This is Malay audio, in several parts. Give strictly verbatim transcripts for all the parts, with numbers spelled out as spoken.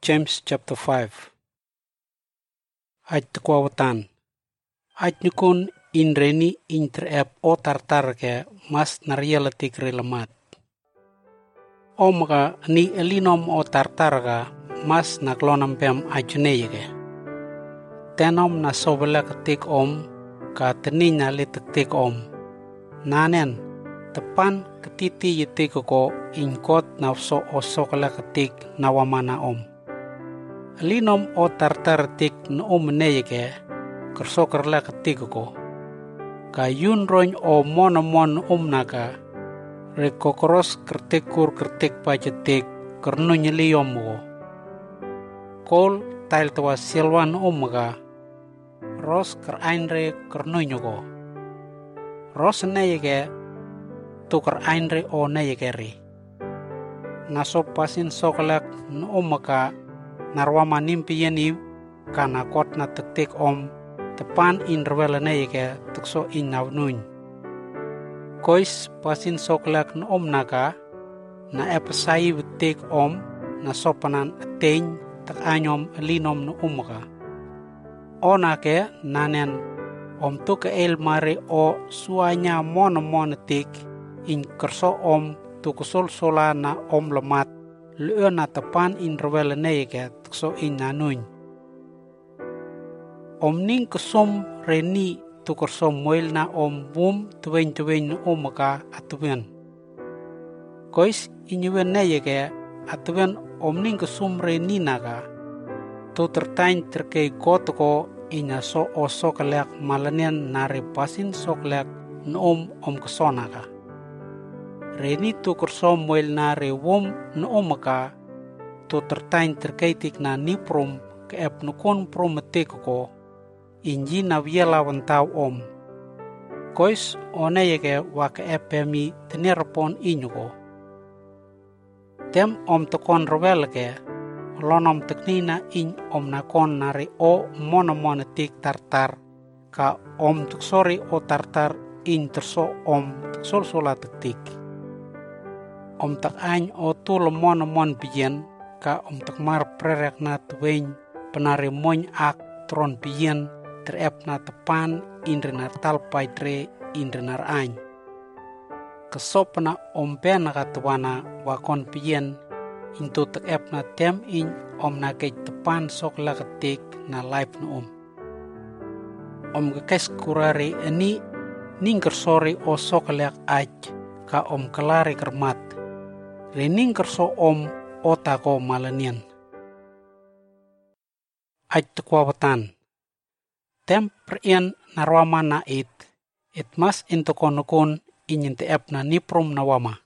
James chapter five. Aj tekwawatan. Aj nukun inreni intrep o tartar ke mas narialatik relamat. Omga ni elinom o tartar ka mas naklonam pem ajuneye ke. Tenom na sobela ketik om ka teninya litik om. Nanen tepan ketiti yitik ko inkot nafso osokala ketik nawamana om. Linom o tartar tik no umneye ke kersokerla ketik ko. Kayun roñ o monomon umnaka rekokros kertekur kertek pajetik kernunya liyom ko. Kol tail tawa silwan umga ros kerainre kernunya ko. Ros neye ke tu kerainre o neye keri. Nasopasin soklak no umaka narwama nimpi yeni kana kot na tektik om tepan in rewela neye ke tukso in navnuny. Kois pasin soklak no om naka na epasai betik om na sopanan ateny tak anyom linom no umaka. O nake nanen om tu ke el mare o suanya mon monetik in kerso om tu kusol sola na om lemat leo na tepan in rewela neye ke tukso in nanuny. Om ning kesom reni tu kersom moil na om bum tuwen tuwen no umaka atuwen. Kois inyuwen neye ke atuwen om ning kesom reni naga tu tertain terkei kotoko inya so o sokalek malanian nare pasin sokalek no om om kesonaka. Reni tu kersom moil na rewom no umaka tu tertain terkaitik na niprum ke ep nukon prometik ko inji na wiela wantau om. Kois oneye ke wake epemi tenerpon inyuko. Tem om tekon rewel ke lonom teknina in om nakon nari o monomonetik tartar ka om tuksori o tartar in terso om tuksol sola tektik. Om tak any o tu lemon mon piyen ka om tak mar prerek na tuweny penari moñ ak tron piyen terep na tepan indre na talpai tre indre nar any. Kesopna om pena katuana wakon piyen into terep na tem in om na kej tepan sok la ketik na life no om. Om kekes kurari eni ningker sori o sok lek aj ka om kelari kermat. Rening kerso om otako malanian. Aj tekwawatan. Tem perien narwama na it, it mas into konukun inyente ep na niprum nawama.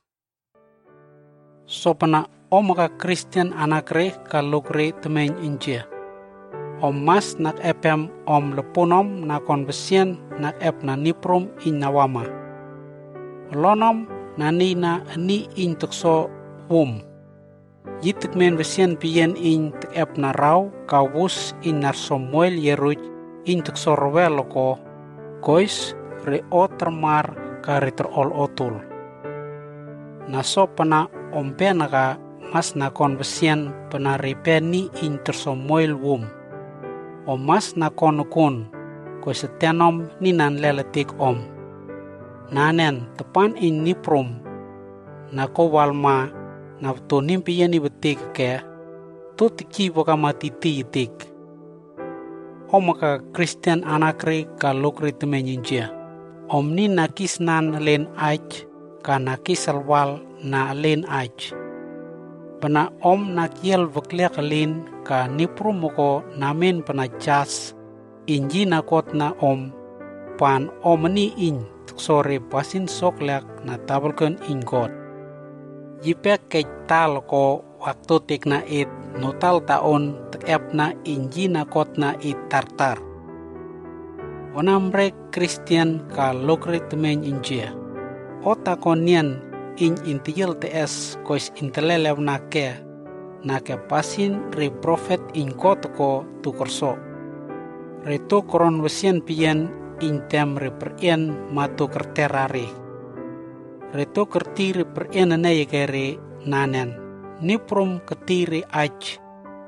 Sopana omaka Christian anakre kalukre temeng injia. Om mas nak epem om lepunom na konbesien nak ep na niprum in nawama. Lonom nani na ni in tukso wum. Yitik men besien piyen in tek ep na raw kawus in nar Samuel yeruj in tukso rewel ko kois re o termar ka reter ol otul. Nasopana ompena ka mas na kon besien penaripeni in ter Samuel wum. O mas na konukun kois tenom ninan leletik om. Nanen tepan in niprum na ko walma na to nimpi yani betik ke to tiki boka mati titik. Omaka Christian anakre ka lokre temenyinjia. Om ni nakis nan len aj ka nakis alwal na len aj. Pena om nakiel veklek len ka niprum ko namen pena jas inji nakot na om pan om ni in sore pasin soklek na tabelken ingot. Jipek kej tal ko waktu tik na it notal taon tekep na inji na kot na it tartar. Onamre Christian ka lokre temen injia. Ota konien in intiyel ts kois intelelew na ke na ke pasin re profet in kot ko tu korso. Reto koron wesien piyen intem reperien matu kerterare. Reto kertiri perien na yekere nanen. Niprum ketiri aj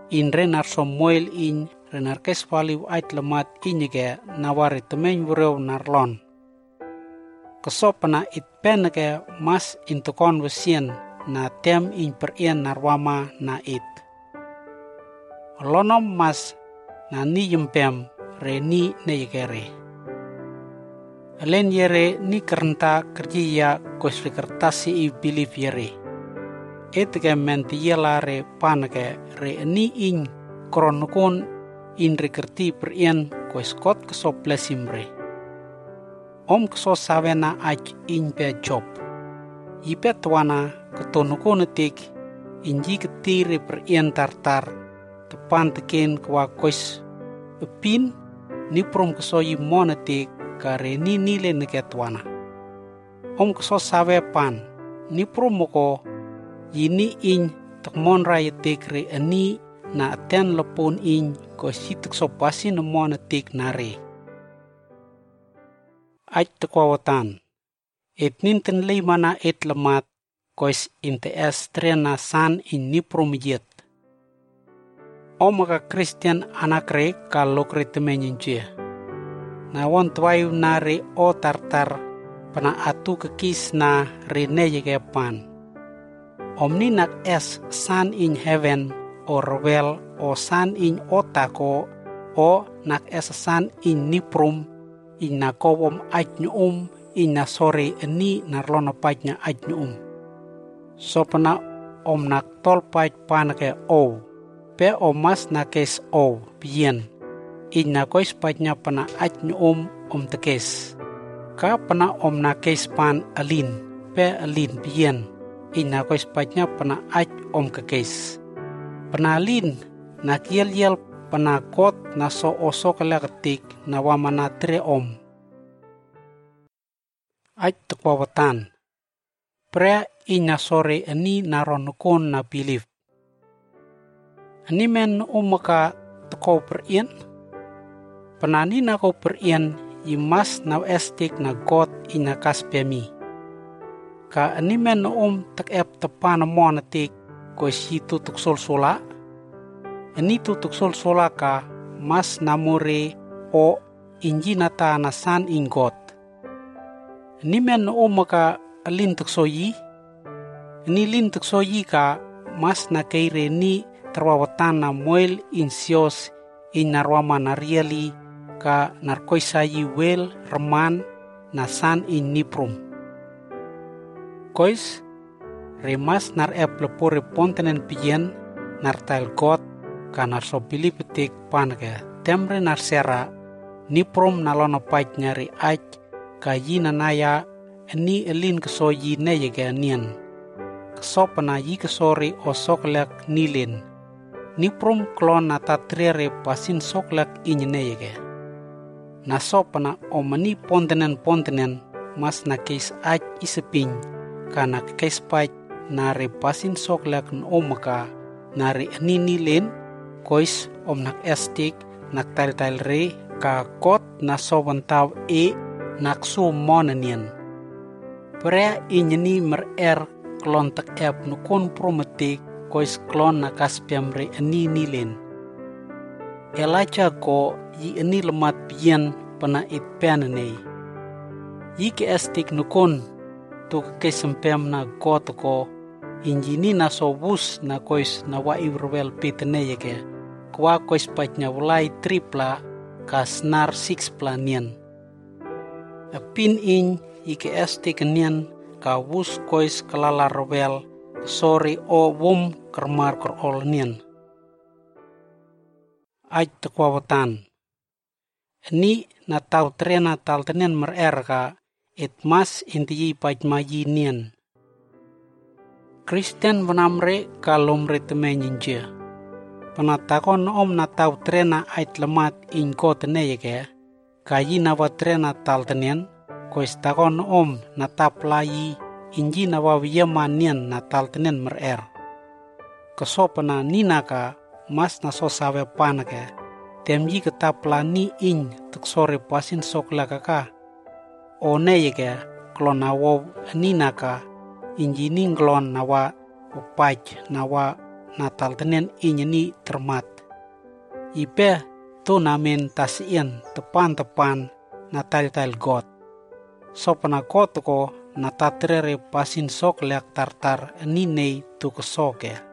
in renar Samuel in renar kesvaliw ait lemat inyege nawari temeng wrew narlon. Kesopana it penege mas intukon wesien na tem in perien narwama na it. Lonom mas na ni yempem re ni neyegere. Alen yere ni kerenta kerjia kos kertasi i believe yere. Etike menti yela re panake re ni in kronokon in rekerti perien kos kot kesop lesimre. Om keso savena ach in pe job. Ipe tuana ketonokonetik inji ketiri perien tartar tepan teken kwa kos pepin ni prom keso yi monetik kare ni nile neketuana. Om keso save pan ni prom moko yini in tekmon raya tekre ani na aten lepon in ko situk sopasi na monetik nare. Ach tekwawatan. Et ninten lei mana et lemat kois inte es trena san in ni prom yet. Omaka Christian anakre kalokre temenyinche. Na won twayu na re o tartar pana atu kekis na re neyege pan. Omni nak es sun in heaven or well o sun in otako o nak es sun in niprum in nakobom ajnyum in na sore eni narlona pajnya ajnyum. Sopana om nak tol paj panake o pe omas nakes o bien in nakois pajnya pana ajnyum om tekes. Ka pana om nakes pan alin pe alin bien in nakois pajnya pana aj om kekes. Penalin nak yel yel pana kot na so oso keleketik na wamana tre om. Aj tekwawatan. Prea in na sore eni naronukon na believe. Ani men umaka teko perien. Penani na ko perien imas na estik na God in na kaspemi. Ka ani men um tek ep tepan monetik ko situ tuk sol sola. Ani tu tuk sol sola ka mas namore o inji nata nasan in God. Ani men umaka alin tuk soyi. Ani lin tuk soyi ka mas na keire ni terwawatan na moel in sios in narwama nariali ka narkoisayi wel reman nasan in niprum. Kois remas nar ep lepore pontenen pien nar tail God ka nar so pilipetik panke temre nar sera niprum nalono pait nyari aj ka yina naya eni elin keso yi neyege nien. Keso pena yi kesori o soklek nilin. Niprum klon na tatrere pasin soklek inye neyege. Na so pena omani pontenen pontenen mas na keis aj isepin kana keis pait nare pasin soklek n omaka nare eni nilin kois om nak estik nak tail-tail re ka kot na so bantaw e nak su monanien. Prea inyeni mer-er klon tak ep nukon prometik kois klon na kaspiam re eni nilin. Elacha ko yi eni lemat pien pana it penenei. Yi ke estik nukon tu ke sempem na goto ko injini na so bus na kois na wa iwrwel piteneyeke kwa kois patnya wulai tripla ka snar six planien. Apin in ike estik nian ka wus kois kalala rowel sori o wum kermar kerol nian. Aj tekwawatan. Ni na tau trena tal tenen mer-er ka it mas intiyi pajmayi nian. Kristen venamre kalomre temenyinje. Penatakon om na tau trena ait lemat in ko teneyeke kayi nawa trena tal tenen kois takon om na taplayi inji nawa wiyaman nian na tal tenen mer-er. Kesopena ninaka mas na so sawe panake temji ketapla ni in teksore pasin sokla kaka. O neyeke klon nawa ninaka inji ninglon nawa upaj nawa natal tenen inyani termat. Ipe to namen tasien tepan-tepan natal-tal got. So panakot ko natatrere pasin sok leak tartar ninei tu kesoke.